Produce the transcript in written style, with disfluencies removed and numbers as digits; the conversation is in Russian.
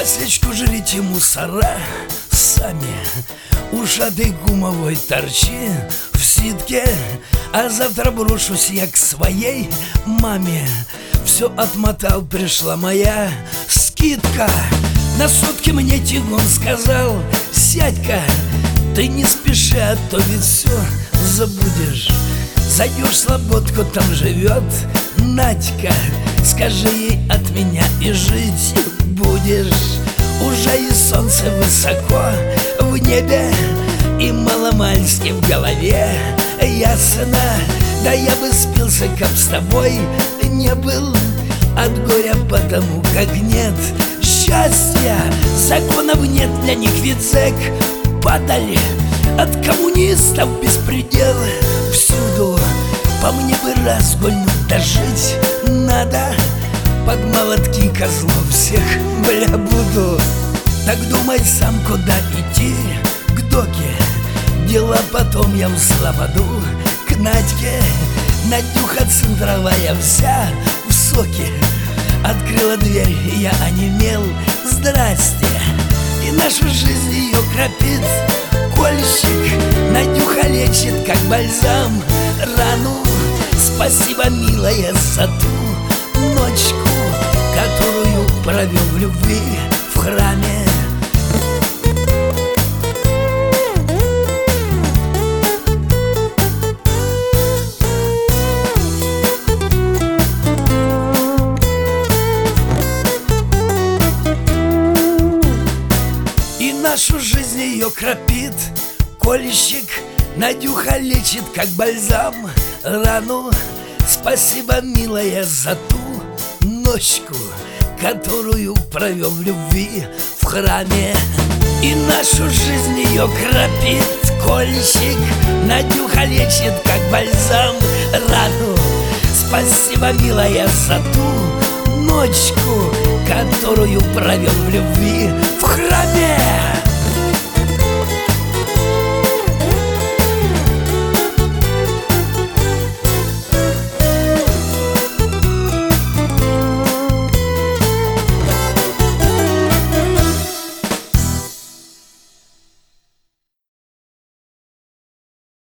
А свечку жрите, мусора, сами. Ушатой гумовой торчи в ситке. А завтра брошусь я к своей маме. Все отмотал, пришла моя скидка. На сутки мне Тигун сказал: сядь-ка, ты не спеши, а то ведь все забудешь. Зайдешь в слободку, там живет Надька. Скажи ей от меня и жить будешь. Уже и солнце высоко в небе, и маломальски в голове ясно. Да я бы спился, как с тобой не был от горя, потому как нет счастья. Законов нет, для них ведь зэк падали. От коммунистов беспредел всюду. По мне бы разгульнуть, дожить надо. Под молотки козлов всех, бля, буду. Так думай сам, куда идти, к доке. Дела потом я в слободу, к Надьке. Надюха центровая вся в соке. Открыла дверь, и я онемел. Здрасте. И нашу жизнь ее кропит кольщик. Надюха лечит, как бальзам, рану. Спасибо, милая, за ту ночку, которую провел в любви в храме. И нашу жизнь ее кропит кольщик. Надюха лечит, как бальзам, рану. Спасибо, милая, за ту ночку, которую провел в любви в храме. И нашу жизнь ее кропит кольщик. Надюха лечит, как бальзам, рану. Спасибо, милая, за ту ночку, которую провел в любви в храме.